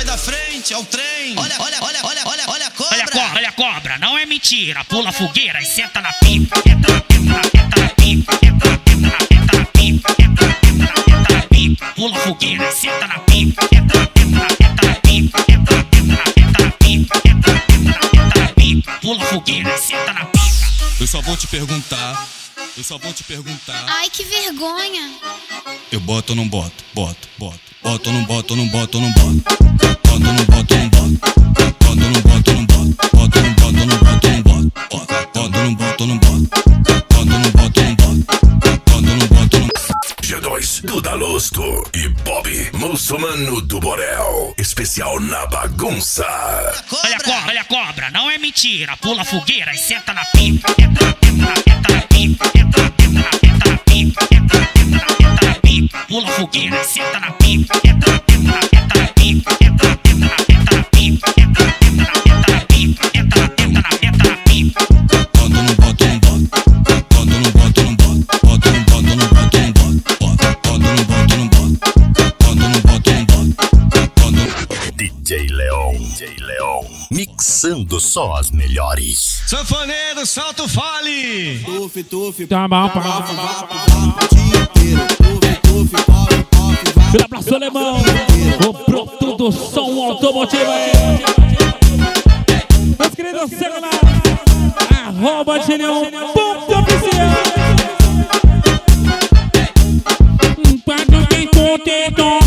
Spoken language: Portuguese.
da frente, é o trem. Olha a cobra. Olha a cobra, não é mentira. Pula fogueira e senta na pipa. Entra na pipa. Pula fogueira e senta na pipa. Entra na pipa. Pula fogueira e senta na pipa. Eu só vou te perguntar. Ai, que vergonha. Eu boto ou não boto? Boto. Boto ou não boto? Boto ou não boto? Boto ou não boto? Boto ou não boto? Boto ou não boto? Boto ou não boto? Boto ou não boto? Boto ou não boto? Boto ou não boto? G2, Duda Losto e Bob Muçulmano do Borel. Especial na bagunça. Olha a cobra, não é mentira. Pula fogueira e senta na pipa. Entra na pipa. Pula fogueira e senta na pipa. Entra na pipa. Boto ou não boto? Boto ou não boto? Boto ou não boto? Boto ou não boto? DJ Leon, mixando só as melhores. Sanfoneiro, salta o fale. Tá bom, Grande abraço, alemão. O produto do som automotivo aí. Meus queridos, segue lá. @Genial.oficial. Quando tem conteúdo.